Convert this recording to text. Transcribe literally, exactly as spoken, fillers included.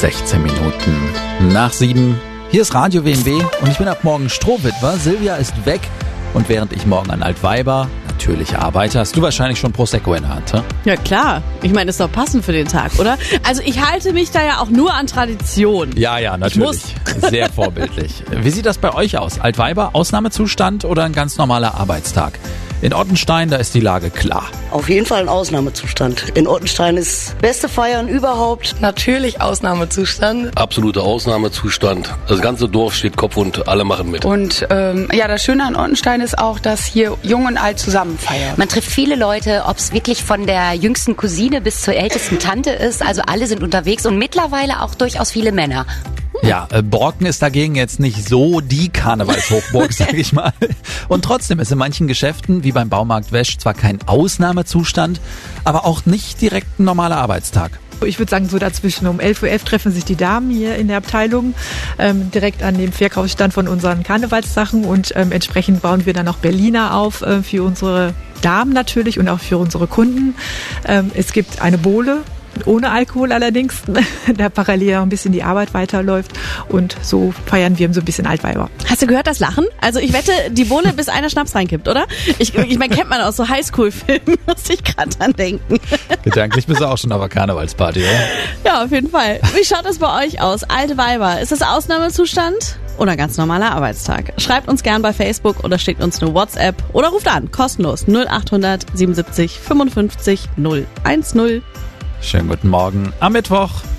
sechzehn Minuten nach sieben. Hier ist Radio W M B und ich bin ab morgen Strohwitwer. Silvia ist weg und während ich morgen an Altweiber natürlich arbeite, hast du wahrscheinlich schon Prosecco in der Hand, ne? Ja klar, ich meine, ist doch passend für den Tag, oder? Also ich halte mich da ja auch nur an Tradition. Ja, ja, natürlich. Sehr vorbildlich. Wie sieht das bei euch aus? Altweiber, Ausnahmezustand oder ein ganz normaler Arbeitstag? In Ottenstein, da ist die Lage klar. Auf jeden Fall ein Ausnahmezustand. In Ottenstein ist beste Feiern überhaupt. Natürlich Ausnahmezustand. Absoluter Ausnahmezustand. Das ganze Dorf steht Kopf und alle machen mit. Und ähm, ja, das Schöne an Ottenstein ist auch, dass hier Jung und Alt zusammen feiern. Man trifft viele Leute, ob es wirklich von der jüngsten Cousine bis zur ältesten Tante ist. Also alle sind unterwegs und mittlerweile auch durchaus viele Männer. Ja, äh, Borken ist dagegen jetzt nicht so die Karnevalshochburg, sag ich mal. Und trotzdem ist in manchen Geschäften, wie beim Baumarkt Wesch, zwar kein Ausnahmezustand, aber auch nicht direkt ein normaler Arbeitstag. Ich würde sagen, so dazwischen um elf Uhr elf treffen sich die Damen hier in der Abteilung, ähm, direkt an dem Verkaufsstand von unseren Karnevalssachen und ähm, entsprechend bauen wir dann noch Berliner auf äh, für unsere Damen natürlich und auch für unsere Kunden. Ähm, es gibt eine Bowle. Ohne Alkohol allerdings, da parallel ein bisschen die Arbeit weiterläuft und so feiern wir so ein bisschen Altweiber. Hast du gehört, das Lachen? Also ich wette, die Bohle, bis einer Schnaps reinkippt, oder? Ich, ich meine, kennt man aus so Highschool-Filmen, muss ich gerade dran denken. Gedanklich bist du auch schon auf der Karnevalsparty, oder? Ja, auf jeden Fall. Wie schaut es bei euch aus? Alte Weiber, ist das Ausnahmezustand oder ganz normaler Arbeitstag? Schreibt uns gern bei Facebook oder schickt uns eine WhatsApp oder ruft an, kostenlos null acht hundert siebenundsiebzig fünfundfünfzig null eins null. Schönen guten Morgen am Mittwoch.